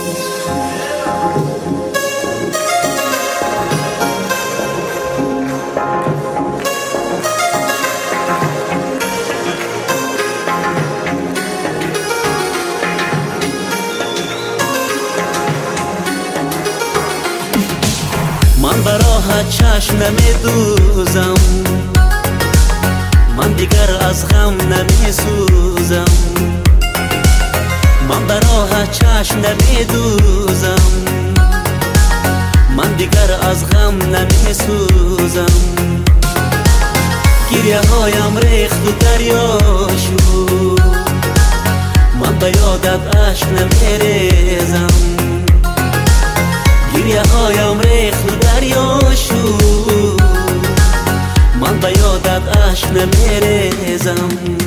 من به راحت چشم نمیدوزم، من دیگر از غم نمیسوزم. من به راحت چشم نمیدوزم، من دیگر از غم نمیسوزم. گریه هایم ریخت و دریا شد، من به یادت اشک نمیریزم. گریه هایم ریخت و دریا شد، من به یادت اشک نمیریزم.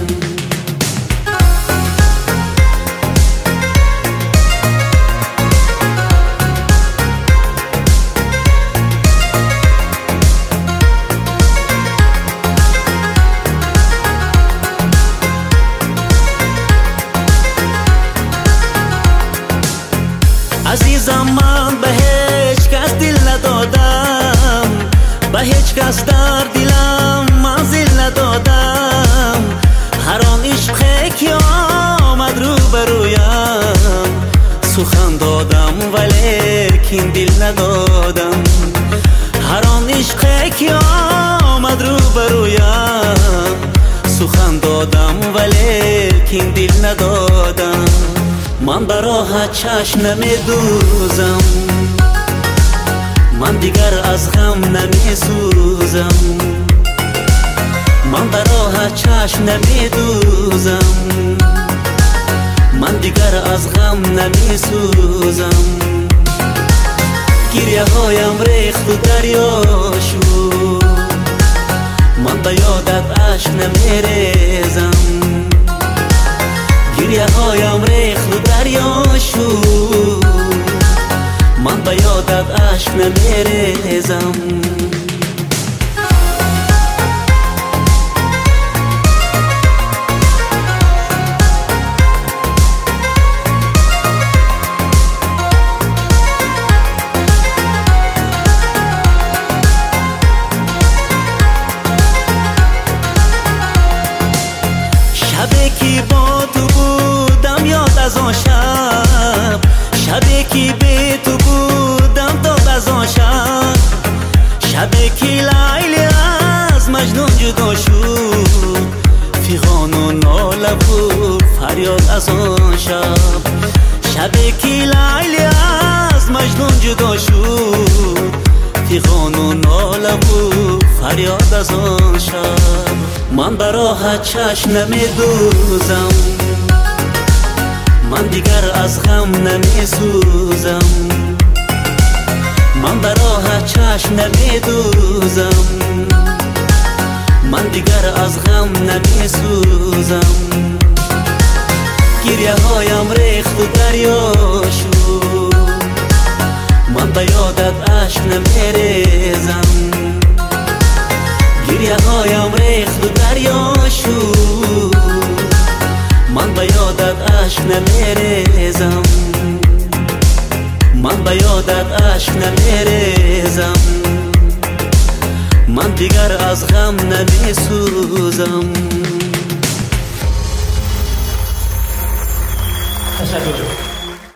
عزیزم من به هیچ کس دل ندادم، به هیچ کس در دلم منزل ندادم. هر آن عشقی که آمد رو برویم، سخن دادم ولیکن دل ندادم. هر آن عشقی که آمد رو برویم، سخن دادم ولیکن دل ندادم. من به راحت چشم نمیدوزم، من دیگر از غم نمیسوزم. من به راحت چشم نمیدوزم، من دیگر از غم نمیسوزم. گریه هایم ریخت و دریا شد، من به یادت اشک نمیریزم. گریه هایم ریخت و دریا شد، من به یادت اشک نمیریزم. شبی که با تو بودم یاد از آن شب، شبی که بی تو بودم داد از آن شب. شبی که لیلی از مجنون جدا شد، فیغان و ناله و فریاد از آن شب. شبی که لیلی از مجنون جدا شد، فیغان و ناله و فریاد از آن شب. من به راحت چشم نمیدوزم، من دیگر از غم نمیسوزم. من به راحت چشم نمیدوزم، من دیگر از غم نمیسوزم. گریه هایم ریخت و دریا شد، من به یادت اشک نمیریزم. گریه هایم ریخت و دریا شد، من به یادت اشک نمیریزم. من به یادت اشک نمیریزم، من دیگر از غم نمیسوزم. تشکر.